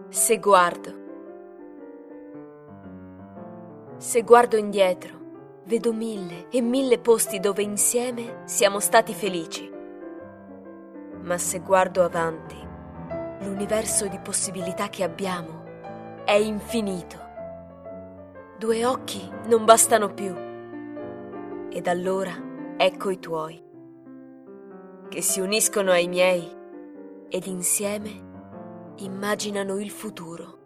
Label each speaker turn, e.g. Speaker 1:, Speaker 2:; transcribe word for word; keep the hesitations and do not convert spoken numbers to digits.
Speaker 1: Se guardo, se guardo indietro, vedo mille e mille posti dove insieme siamo stati felici. Ma se guardo avanti, l'universo di possibilità che abbiamo è infinito. Due occhi non bastano più. Ed allora ecco i tuoi, che si uniscono ai miei ed insieme immaginano il futuro.